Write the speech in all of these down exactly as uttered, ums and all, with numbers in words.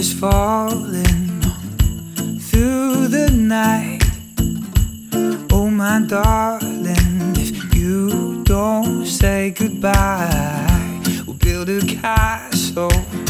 is falling through the night. Oh my darling, if you don't say goodbye, we'll build a castle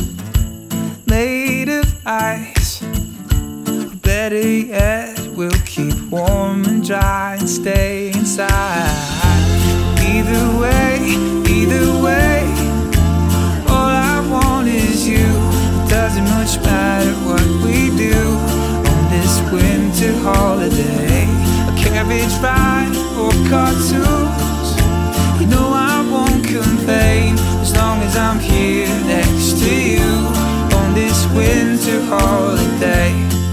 made of ice. Or better yet, we'll keep warm and dry and stay inside. Either way, either way, all I want is you. It doesn't much matter what we do on this winter holiday. A carriage ride or cartoons, you know I won't complain as long as I'm here next to you on this winter holiday.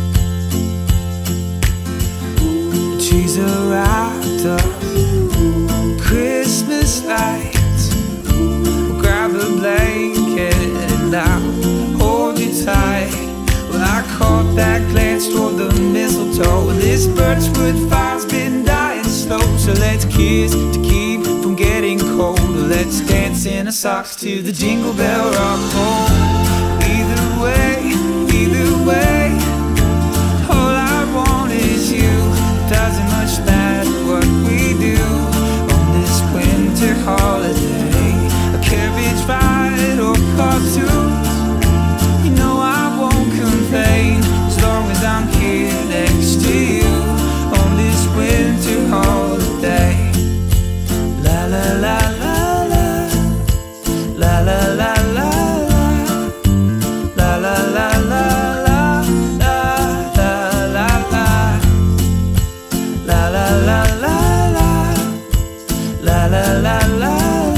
The trees are wrapped up, Christmas lights. We'll grab a blanket and I'll hold you tight. Well, I caught that glance toward the mistletoe, and this birchwood fire's been dying slow. So let's kiss to keep from getting cold. Let's dance in our socks to the jingle bell rock. Oh, either way, either way, all I want is you. Doesn't much matter what we do on this winter holiday. A carriage ride or cartoons, you know I won't complain as long as I'm here next to you on this winter holiday. La la la la la, la la la la la, la la la la la, la la la la, la la la la la, la la la la.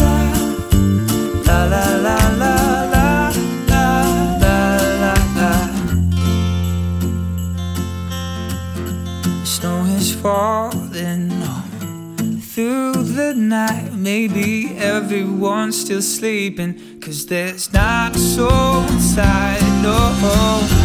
Snow is falling through the night. Maybe everyone's still sleeping, 'cause there's not a soul inside. No.